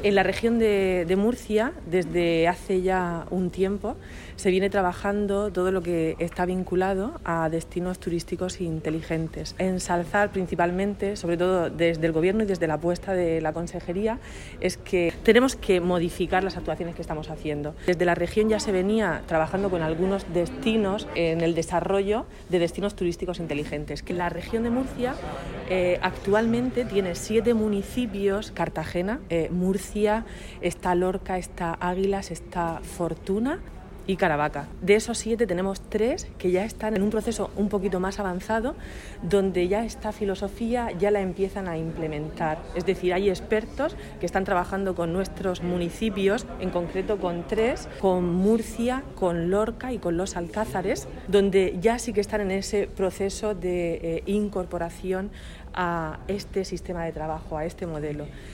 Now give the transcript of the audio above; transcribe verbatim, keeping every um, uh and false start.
En la región de, de Murcia, desde hace ya un tiempo, se viene trabajando todo lo que está vinculado a destinos turísticos inteligentes. Ensalzar principalmente, sobre todo desde el Gobierno y desde la apuesta de la Consejería, es que tenemos que modificar las actuaciones que estamos haciendo. Desde la región ya se venía trabajando con algunos destinos en el desarrollo de destinos turísticos inteligentes. Que la región de Murcia eh, actualmente tiene siete municipios: Cartagena, eh, Murcia, está Lorca, está Águilas, está Fortuna y Caravaca. De esos siete tenemos tres que ya están en un proceso un poquito más avanzado, donde ya esta filosofía ya la empiezan a implementar. Es decir, hay expertos que están trabajando con nuestros municipios, en concreto con tres, con Murcia, con Lorca y con Los Alcázares, donde ya sí que están en ese proceso de eh, incorporación a este sistema de trabajo, a este modelo.